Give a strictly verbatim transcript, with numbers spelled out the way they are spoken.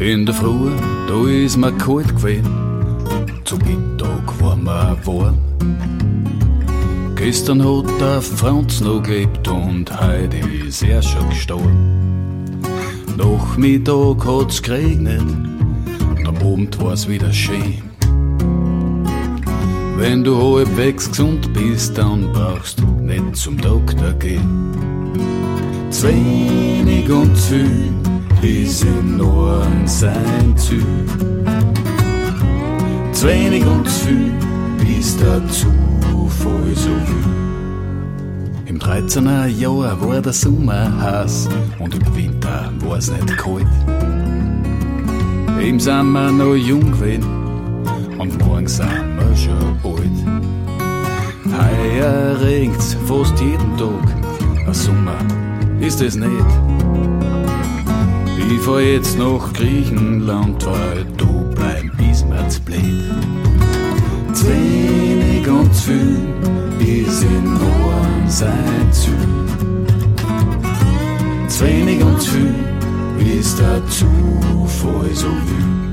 In der Früh, da ist mir kalt gewesen, zum Mittag war mir warm. Gestern hat der Franz noch gelebt und heute ist er schon gestorben. Nachmittag hat's geregnet und am Abend war's wieder schön. Wenn du halbwegs gesund bist, dann brauchst du nicht zum Doktor gehen. Zu wenig und zu viel ist im Norden sein Ziel. Zu wenig und zu viel ist der Zufall so viel. Im dreizehner Jahr war der Sommer heiß und im Winter war's nicht kalt. Eben sind wir noch jung gewesen und morgen sind wir schon alt. Heuer regnet's fast jeden Tag, ein Sommer ist es nicht. Ich fahr jetzt nach Griechenland, weil du bleib ist mir zu blöd. Zu wenig und zu viel ist in Norden sein Ziel. Zu wenig und zu viel ist der Zufall so wild.